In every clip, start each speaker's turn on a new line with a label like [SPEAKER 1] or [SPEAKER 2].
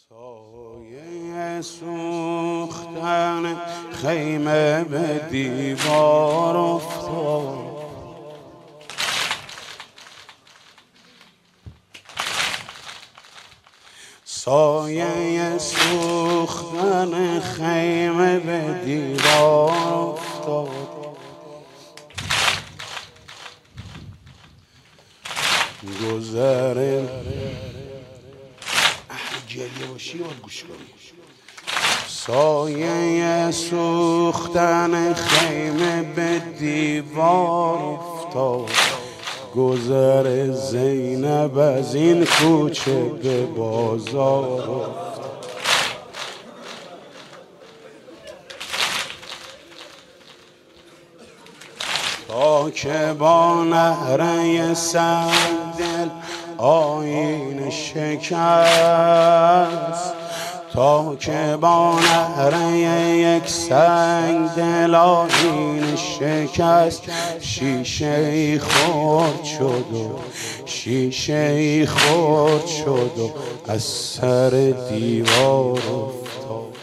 [SPEAKER 1] سایه سوختن خیمه به دیوار افتاد، سایه سوختن خیمه به دیوار افتاد. گذره گریه باشی باید گوش کنی. سایه سوختن خیمه به دیوار افتاد، گذر زینب از این کوچه به بازار افتاد. تا که با نهره سنگدل آیین شکست، تا که با نهره یک سنگ دل آیین شکست، شیشه ای خورد شد و شیشه ای خورد شد و از سر دیوار افتاد.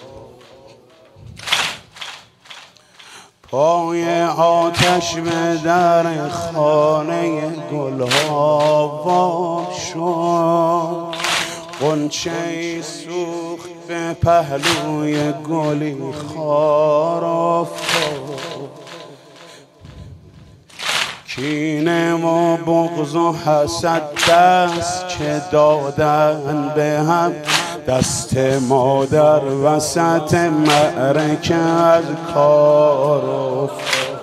[SPEAKER 1] پای آتش به در خانه گلها وا شد، غنچه‌ای سوخت به پهلوی گلی خار افتاد. کینه و بغض و حسد دست که دادن به هم، دست مادر وسط معرکه از کار افتاد.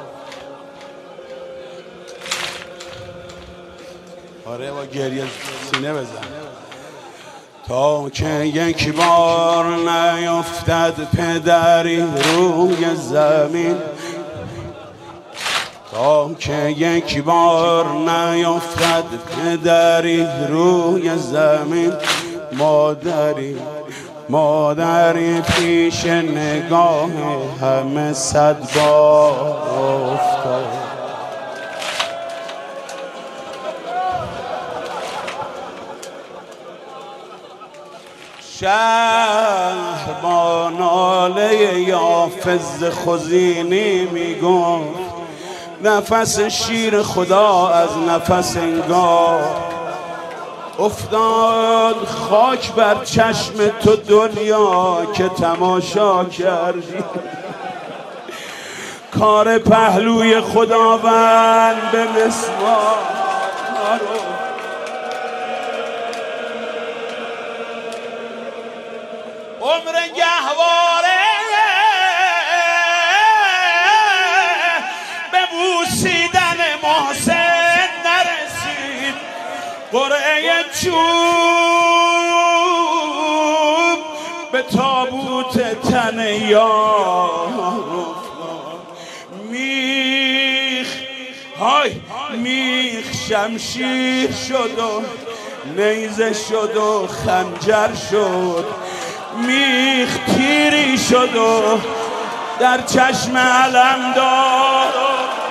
[SPEAKER 1] آره با گریه سینه بزن. تا که یک بار نیفتد پدری روی زمین، تا که یک بار نیفتد پدری روی زمین، مادری پیش نگاه همه 100 بار افتاد. شهر با ناله یافز خزینی میگفت، نفس شیر خدا از نفس انگار افتاد. خاک بر چشم تو دنیا که تماشا کردی، کار پهلوی خداوند به مسواک. عمر گهواره به بوسیدن محسن نرسید، قرعه چوب به تابوت تن یار افتاد. میخ شمشیر شد و نیزه شد و خنجر شد، میخ تیری شد و در چشم علمدار